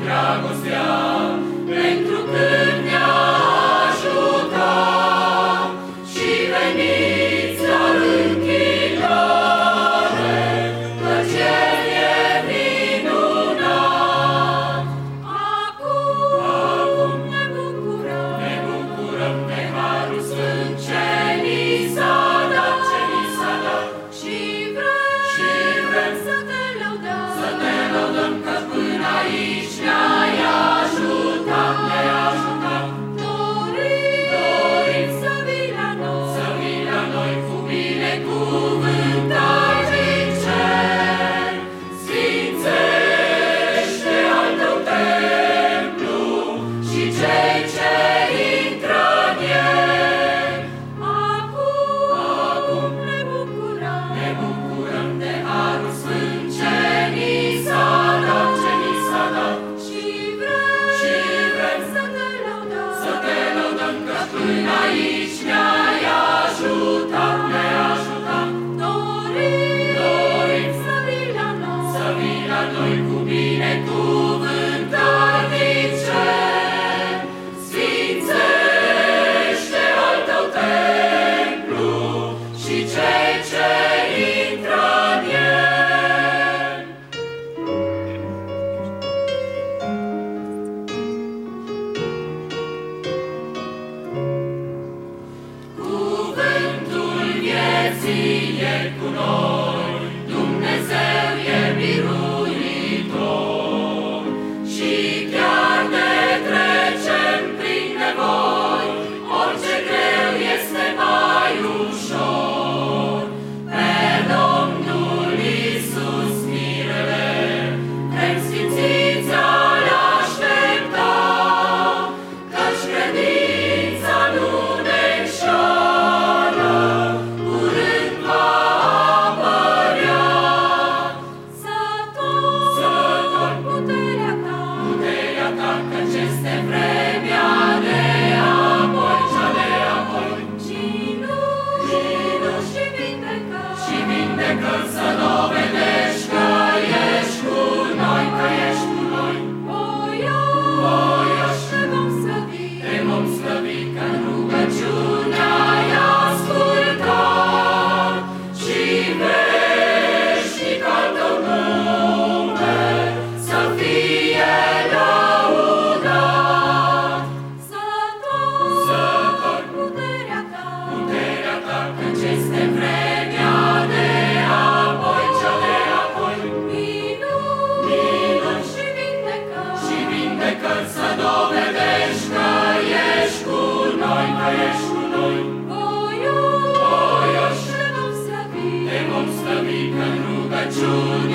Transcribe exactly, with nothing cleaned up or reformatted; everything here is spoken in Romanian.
dragostea, pentru cât ne-a ajutat și veniți la închinare, căci El e minunat. Acum, Acum ne bucurăm, ne bucurăm de Harul Sfânt ce ni s-a dat, ce ni s-a dat, și vrem, și vrem să te lăudăm, să te lăudăm că până aici ne-ai ajutat, ne-ai ajutat. Dorim, dorim să vii la noi, să vii la noi cu binecuvântări din cer. Sfințește al tău templu și cei ce intră în el. Acum, Acum ne bucurăm, ne bucurăm de Harul Sfânt ce ni s-a dat, ce ni s-a dat, și vrem, și vrem să te lăudăm, să te lăudăm că până aici ne-ai ajutat, ne-ai ajutat. Dorim, dorim să vii la noi, să vii la noi cu binecuvântări din cer. Sfințește al tău templu și cei ce intră în el. Cuvântul vieții e cu noi, Dumnezeu e biruitor, și chiar ne trecem prin nevoi, orice greu este mai ușor. Pe Domnul Iisus mirele, vrem sfințiți a-L aștepta, căci credința nu ne înșală, curând va apărea. Să tot, să tot puterea ta, puterea ta, căci este vremea de apoi, cea de apoi. Și nu, și nu, și vindecă, și vindecă, să dovedești că ești cu noi, că ești cu noi. Voioși, voioși te vom slăvi, te vom slăvi, că în rugăciunea ai ascultat, și veșnic al tău nume să fie lăudat. Să tot, să tot puterea ta, puterea ta, căci este vremea de apoi, cea de apoi. Minuni, minuni și vindecări, și vindecări, să dovedești că ești cu noi, că ești cu noi. Voioși, voioși te vom slăvi, te vom slăvi, că în rugăciune